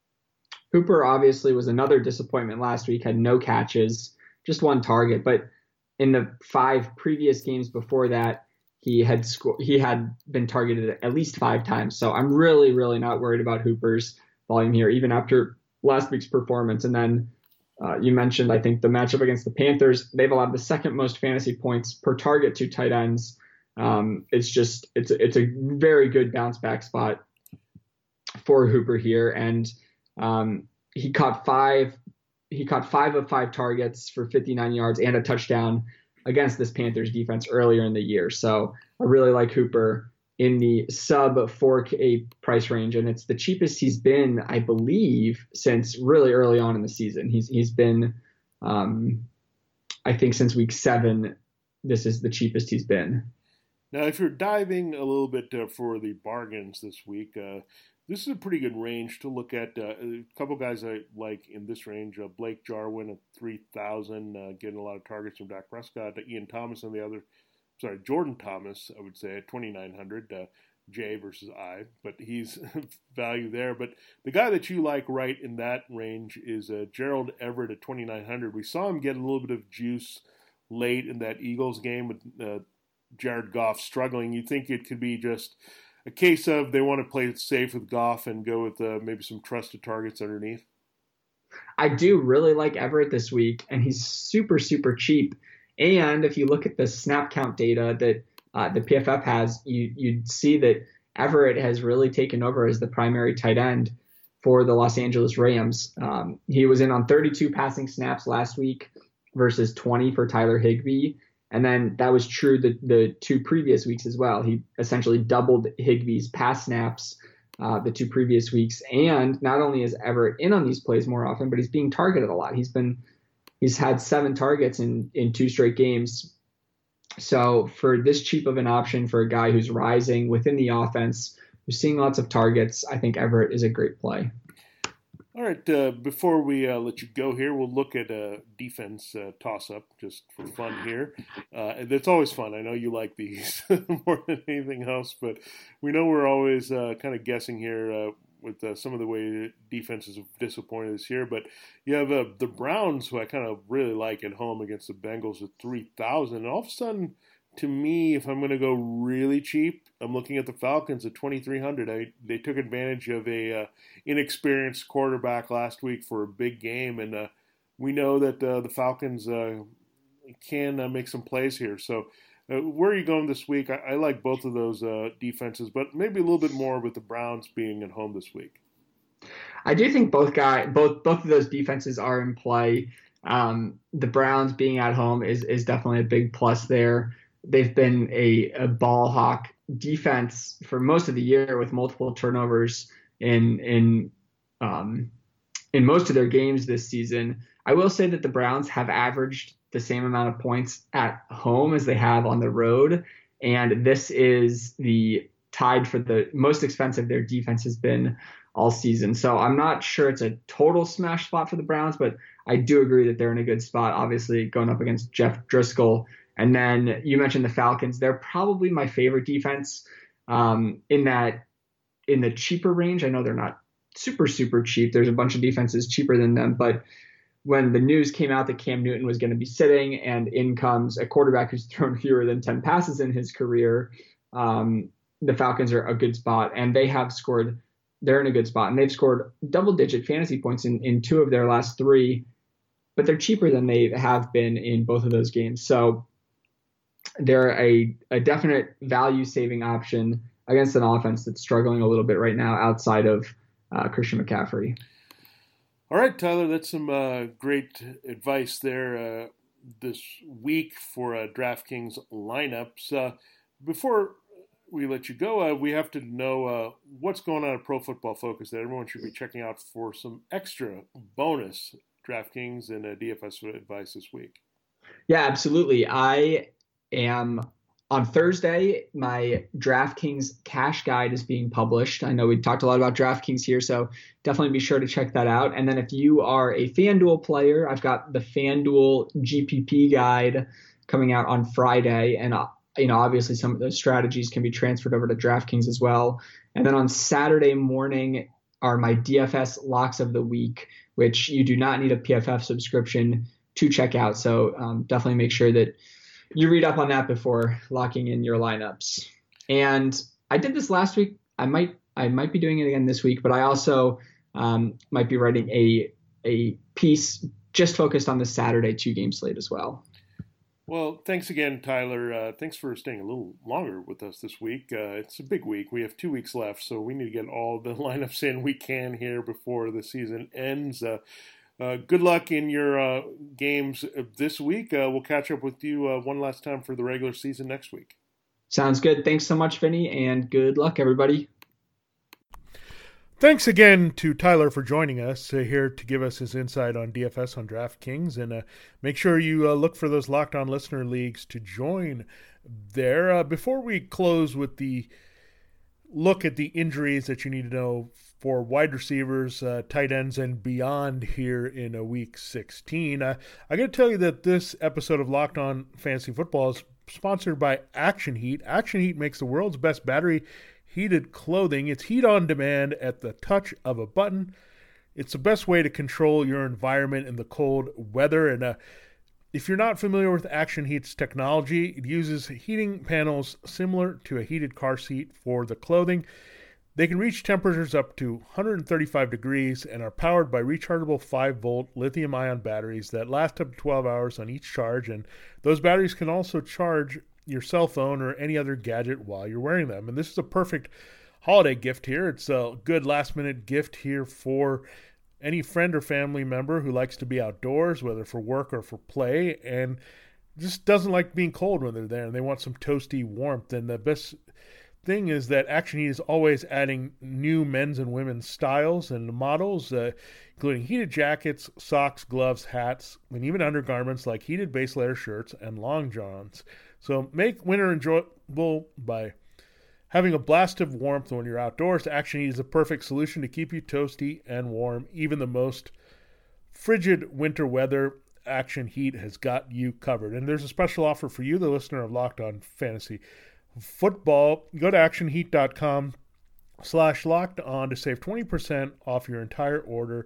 Hooper obviously was another disappointment last week, had no catches, just one target. But in the five previous games before that, he had sco- he had been targeted at least five times. So I'm really, really not worried about Hooper's volume here, even after last week's performance. And then uh, you mentioned, I think, the matchup against the Panthers. They've allowed the second most fantasy points per target to tight ends. Um, it's just it's it's a very good bounce back spot for Hooper here, and um, he caught five. He caught five of five targets for fifty-nine yards and a touchdown against this Panthers defense earlier in the year. So I really like Hooper in the sub four K price range, and it's the cheapest he's been, I believe, since really early on in the season. He's he's been, um, I think, since week seven. This is the cheapest he's been. Now, if you're diving a little bit uh, for the bargains this week, uh, this is a pretty good range to look at. Uh, a couple guys I like in this range: uh, Blake Jarwin at three thousand, uh, getting a lot of targets from Dak Prescott. Uh, Ian Thomas on the other, sorry, Jordan Thomas, I would say at twenty-nine hundred. Uh, J versus I, but he's value there. But the guy that you like right in that range is uh, Gerald Everett at twenty-nine hundred. We saw him get a little bit of juice late in that Eagles game with uh, Jared Goff struggling. You think it could be just a case of they want to play it safe with Goff and go with uh, maybe some trusted targets underneath? I do really like Everett this week, and he's super, super cheap. And if you look at the snap count data that uh, the P F F has, you, you'd see that Everett has really taken over as the primary tight end for the Los Angeles Rams. Um, he was in on thirty-two passing snaps last week versus twenty for Tyler Higbee. And then that was true the, the two previous weeks as well. He essentially doubled Higbee's pass snaps uh, the two previous weeks. And not only is Everett in on these plays more often, but he's being targeted a lot. He's been he's had seven targets in, in two straight games. So for this cheap of an option for a guy who's rising within the offense, who's seeing lots of targets, I think Everett is a great play. All right, uh, before we uh, let you go here, we'll look at a defense uh, toss-up just for fun here. Uh, it's always fun. I know you like these more than anything else, but we know we're always uh, kind of guessing here uh, with uh, some of the way defenses have disappointed this year. But you have uh, the Browns, who I kind of really like at home against the Bengals at three thousand. And all of a sudden, to me, if I'm going to go really cheap, I'm looking at the Falcons at twenty-three hundred. I, they took advantage of a uh, inexperienced quarterback last week for a big game, and uh, we know that uh, the Falcons uh, can uh, make some plays here. So uh, where are you going this week? I, I like both of those uh, defenses, but maybe a little bit more with the Browns being at home this week. I do think both guy both both of those defenses are in play. Um, the Browns being at home is is definitely a big plus there. They've been a, a ball hawk defense for most of the year with multiple turnovers in in um, in most of their games this season. I will say that the Browns have averaged the same amount of points at home as they have on the road, and this is the tied for the most expensive their defense has been all season. So I'm not sure it's a total smash spot for the Browns, but I do agree that they're in a good spot, obviously going up against Jeff Driscoll. And then you mentioned the Falcons. They're probably my favorite defense um, in that in the cheaper range. I know they're not super, super cheap. There's a bunch of defenses cheaper than them. But when the news came out that Cam Newton was going to be sitting and in comes a quarterback who's thrown fewer than ten passes in his career, um, the Falcons are a good spot. And they have scored – they're in a good spot. And they've scored double-digit fantasy points in, in two of their last three. But they're cheaper than they have been in both of those games. So – they're a, a definite value-saving option against an offense that's struggling a little bit right now outside of uh, Christian McCaffrey. All right, Tyler, that's some uh, great advice there uh, this week for uh, DraftKings lineups. Uh, before we let you go, uh, we have to know uh, what's going on at Pro Football Focus that everyone should be checking out for some extra bonus DraftKings and uh, D F S advice this week. Yeah, absolutely. I am on Thursday, my DraftKings cash guide is being published. I know we talked a lot about DraftKings here, so definitely be sure to check that out. And then if you are a FanDuel player, I've got the FanDuel G P P guide coming out on Friday. And, uh, you know, obviously some of those strategies can be transferred over to DraftKings as well. And then on Saturday morning are my D F S locks of the week, which you do not need a P F F subscription to check out. So um, definitely make sure that you read up on that before locking in your lineups. And I did this last week. I might I might be doing it again this week, but I also um, might be writing a a piece just focused on the Saturday two game slate as well. Well, thanks again, Tyler. Uh, thanks for staying a little longer with us this week. Uh, it's a big week. We have two weeks left, so we need to get all the lineups in we can here before the season ends. Uh, Uh, good luck in your uh, games this week. Uh, we'll catch up with you uh, one last time for the regular season next week. Sounds good. Thanks so much, Vinny, and good luck, everybody. Thanks again to Tyler for joining us uh, here to give us his insight on D F S on DraftKings. And uh, make sure you uh, look for those Locked On Listener Leagues to join there. Uh, before we close with the look at the injuries that you need to know for wide receivers, uh, tight ends, and beyond here in a week sixteen. Uh, I got to tell you that this episode of Locked On Fantasy Football is sponsored by Action Heat. Action Heat makes the world's best battery heated clothing. It's heat on demand at the touch of a button. It's the best way to control your environment in the cold weather. And uh, if you're not familiar with Action Heat's technology, it uses heating panels similar to a heated car seat for the clothing. They can reach temperatures up to one hundred thirty-five degrees and are powered by rechargeable five volt lithium-ion batteries that last up to twelve hours on each charge, and those batteries can also charge your cell phone or any other gadget while you're wearing them. And this is a perfect holiday gift here. It's a good last-minute gift here for any friend or family member who likes to be outdoors, whether for work or for play, and just doesn't like being cold when they're there, and they want some toasty warmth. And the best thing is that Action Heat is always adding new men's and women's styles and models, uh, including heated jackets, socks, gloves, hats, and even undergarments like heated base layer shirts and long johns. So make winter enjoyable by having a blast of warmth when you're outdoors. Action Heat is a perfect solution to keep you toasty and warm. Even the most frigid winter weather, Action Heat has got you covered. And there's a special offer for you, the listener of Locked On Fantasy Football. Go to actionheat.com slash locked on to save twenty percent off your entire order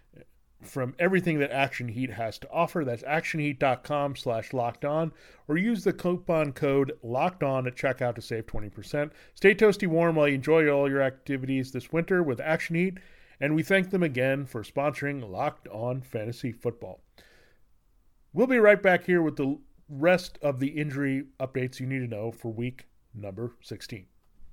from everything that Action Heat has to offer. That's actionheat.com slash locked on, or use the coupon code locked on at checkout to save twenty percent. Stay toasty warm while you enjoy all your activities this winter with Action Heat, and we thank them again for sponsoring Locked On Fantasy Football. We'll be right back here with the rest of the injury updates you need to know for week number sixteen.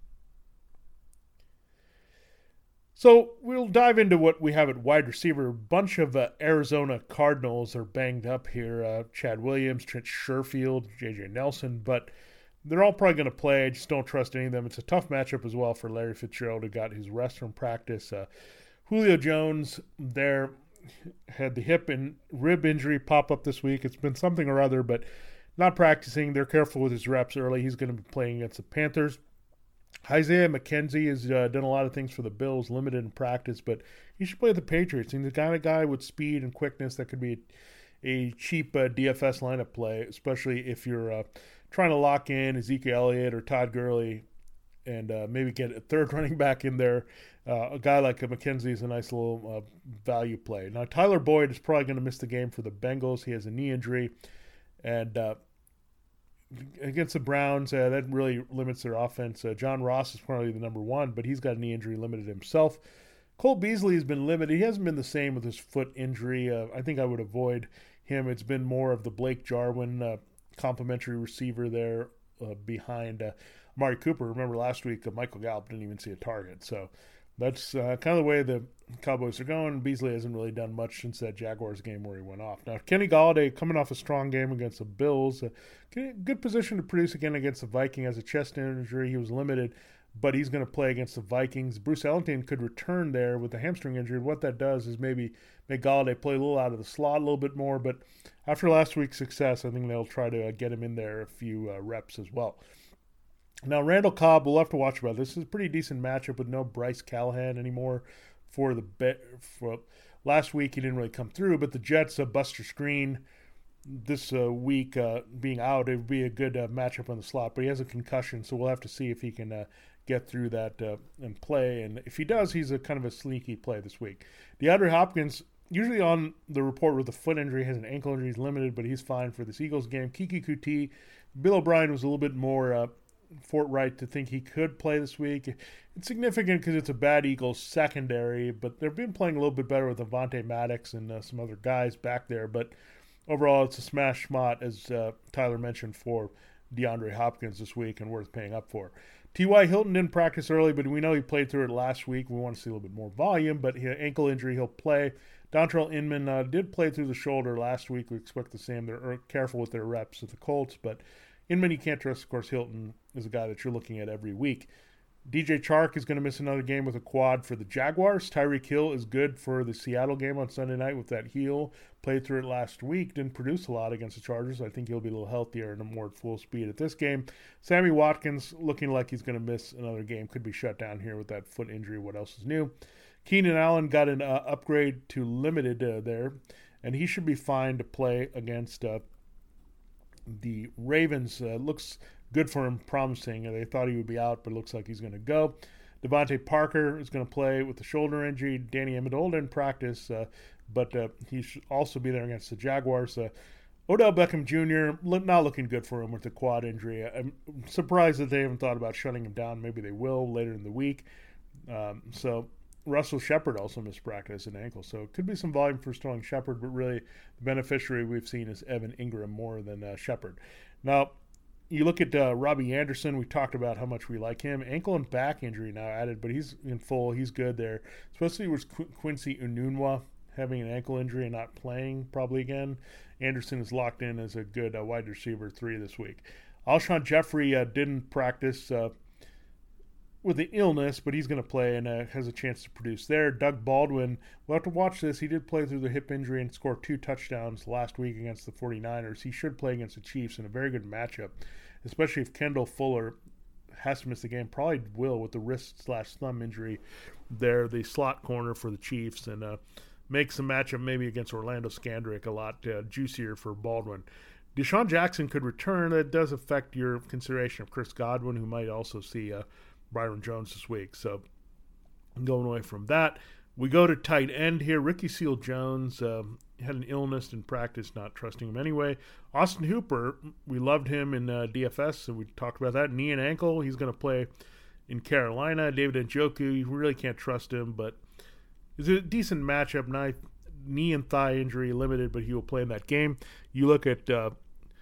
So we'll dive into what we have at wide receiver. A bunch of uh, Arizona Cardinals are banged up here. Uh, Chad Williams, Trent Sherfield, J J Nelson, but they're all probably going to play. I just don't trust any of them. It's a tough matchup as well for Larry Fitzgerald, who got his rest from practice. Uh, Julio Jones there had the hip and rib injury pop up this week. It's been something or other, but not practicing. They're careful with his reps early. He's going to be playing against the Panthers. Isaiah McKenzie has uh, done a lot of things for the Bills, limited in practice, but he should play with the Patriots. He's the kind of guy with speed and quickness that could be a, a cheap uh, D F S lineup play, especially if you're uh, trying to lock in Ezekiel Elliott or Todd Gurley and uh, maybe get a third running back in there. Uh, a guy like a McKenzie is a nice little uh, value play. Now, Tyler Boyd is probably going to miss the game for the Bengals. He has a knee injury, and uh, against the Browns, uh, that really limits their offense. Uh, John Ross is probably the number one, but he's got a knee injury, limited himself. Cole Beasley has been limited. He hasn't been the same with his foot injury. Uh, I think I would avoid him. It's been more of the Blake Jarwin uh, complimentary receiver there uh, behind uh, Amari Cooper. Remember last week, uh, Michael Gallup didn't even see a target. So that's uh, kind of the way the Cowboys are going. Beasley hasn't really done much since that Jaguars game where he went off. Now, Kenny Golladay coming off a strong game against the Bills. Uh, good position to produce again against the Vikings. Has a chest injury. He was limited but he's going to play against the Vikings. Bruce Ellington could return there with a hamstring injury. What that does is maybe make Golladay play a little out of the slot a little bit more, but after last week's success, I think they'll try to uh, get him in there a few uh, reps as well. Now, Randall Cobb, we'll have to watch about this. This is a pretty decent matchup with no Bryce Callahan anymore for the bet. For last week, he didn't really come through, but the Jets, uh, Buster Screen, this uh, week uh, being out, it would be a good uh, matchup on the slot, but he has a concussion, so we'll have to see if he can uh, get through that uh, and play. And if he does, he's a kind of a sneaky play this week. DeAndre Hopkins, usually on the report with a foot injury, has an ankle injury, he's limited, but he's fine for this Eagles game. Kiki Kuti, Bill O'Brien was a little bit more uh, forthright to think he could play this week. It's significant because it's a bad Eagles secondary, but they've been playing a little bit better with Avonte Maddox and uh, some other guys back there. But overall, it's a smash shot, as uh, Tyler mentioned, for DeAndre Hopkins this week and worth paying up for. T Y. Hilton didn't practice early, but we know he played through it last week. We want to see a little bit more volume, but he had an ankle injury, he'll play. Dontrell Inman uh, did play through the shoulder last week. We expect the same. They're careful with their reps with the Colts, but Inman you can't trust. Of course, Hilton is a guy that you're looking at every week. D J Chark is going to miss another game with a quad for the Jaguars. Tyreek Hill is good for the Seattle game on Sunday night with that heel. Played through it last week. Didn't produce a lot against the Chargers. I think he'll be a little healthier and more at full speed at this game. Sammy Watkins looking like he's going to miss another game. Could be shut down here with that foot injury. What else is new? Keenan Allen got an uh, upgrade to limited uh, there, and he should be fine to play against uh, the Ravens. Uh, looks good for him, promising. They thought he would be out, but it looks like he's going to go. Devontae Parker is going to play with the shoulder injury. Danny Amendola didn't practice, uh, but uh, he should also be there against the Jaguars. Uh, Odell Beckham Junior look, not looking good for him with the quad injury. I'm surprised that they haven't thought about shutting him down. Maybe they will later in the week. Um, so Russell Shepard also missed practice and ankle, so it could be some volume for Sterling Shepard, but really the beneficiary we've seen is Evan Ingram more than uh, Shepard. Now, you look at uh, Robbie Anderson. We talked about how much we like him. Ankle and back injury now added, but he's in full. He's good there. Especially with Qu- Quincy Ununwa having an ankle injury and not playing probably again. Anderson is locked in as a good uh, wide receiver three this week. Alshon Jeffrey uh, didn't practice uh, with the illness, but he's going to play and uh, has a chance to produce there. Doug Baldwin, we'll have to watch this. He did play through the hip injury and scored two touchdowns last week against the 49ers. He should play against the Chiefs in a very good matchup, especially if Kendall Fuller has to miss the game. Probably will with the wrist slash thumb injury there, the slot corner for the Chiefs, and uh, makes the matchup maybe against Orlando Scandrick a lot uh, juicier for Baldwin. Deshaun Jackson could return. That does affect your consideration of Chris Godwin, who might also see uh, Byron Jones this week. So going away from that, we go to tight end here. Ricky Seals-Jones um, had an illness in practice, not trusting him anyway. Austin Hooper, we loved him in uh, D F S, so we talked about that. Knee and ankle, he's going to play in Carolina. David Njoku, you really can't trust him, but it's a decent matchup. Knee and thigh injury limited, but he will play in that game. You look at uh,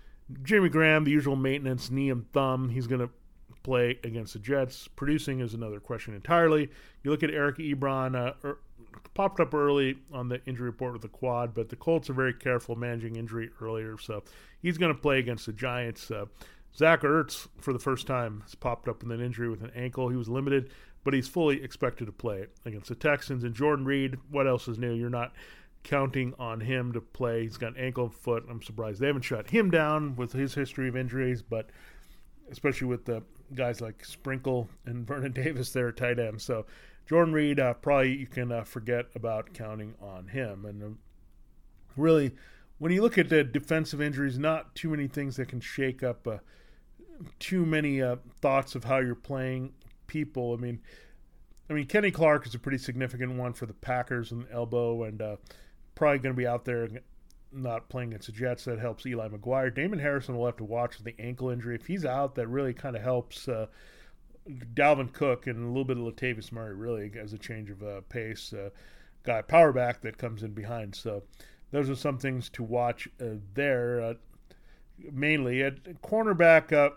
Jimmy Graham, the usual maintenance, knee and thumb. He's going to play against the Jets. Producing is another question entirely. You look at Eric Ebron, uh, er, popped up early on the injury report with the quad, but the Colts are very careful managing injury earlier, so he's going to play against the Giants. Uh, Zach Ertz, for the first time, has popped up with an injury with an ankle. He was limited, but he's fully expected to play against the Texans. And Jordan Reed, what else is new? You're not counting on him to play. He's got an ankle and foot. I'm surprised they haven't shut him down with his history of injuries, but especially with the guys like Sprinkle and Vernon Davis there at tight end. So Jordan Reed, uh, probably you can uh, forget about counting on him. And uh, really, when you look at the defensive injuries, not too many things that can shake up uh, too many uh, thoughts of how you're playing people. I mean, I mean Kenny Clark is a pretty significant one for the Packers and the elbow, and uh, probably going to be out there not playing against the Jets. That helps Eli McGuire. Damon Harrison will have to watch the ankle injury. If he's out, that really kind of helps uh, Dalvin Cook and a little bit of Latavius Murray, really, as a change of uh, pace. Uh, guy, power back that comes in behind. So those are some things to watch uh, there. Uh, mainly at cornerback, uh,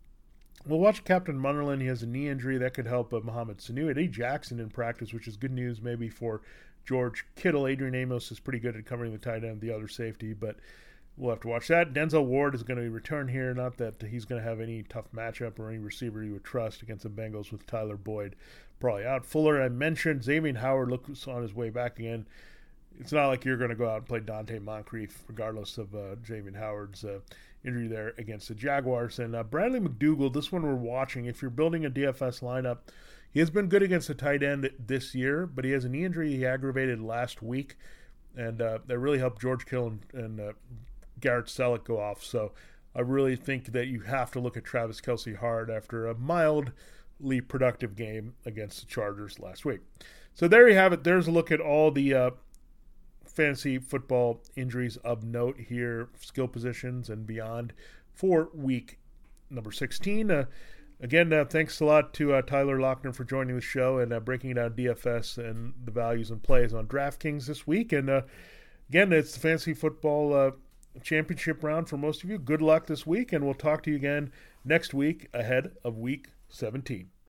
we'll watch Captain Munnerlyn. He has a knee injury that could help uh, Mohamed Sanu. Eddie Jackson in practice, which is good news maybe for George Kittle. Adrian Amos is pretty good at covering the tight end, the other safety, but we'll have to watch that. Denzel Ward is going to return here. Not that he's going to have any tough matchup or any receiver you would trust against the Bengals with Tyler Boyd probably out. Fuller, I mentioned. Xavier Howard looks on his way back again. It's not like you're going to go out and play Dante Moncrief, regardless of uh, Xavier Howard's uh, injury there against the Jaguars. And uh, Bradley McDougald, this one we're watching. If you're building a D F S lineup, he has been good against the tight end this year, but he has a knee injury he aggravated last week, and uh, that really helped George Kittle and, and uh, Garrett Selleck go off. So I really think that you have to look at Travis Kelce hard after a mildly productive game against the Chargers last week. So there you have it. There's a look at all the uh, fantasy football injuries of note here, skill positions and beyond for week number sixteen. Uh, again, uh, thanks a lot to uh, Tyler Lochner for joining the show and uh, breaking down D F S and the values and plays on DraftKings this week. And uh, again, it's the fantasy football uh, championship round for most of you. Good luck this week, and we'll talk to you again next week ahead of week seventeen.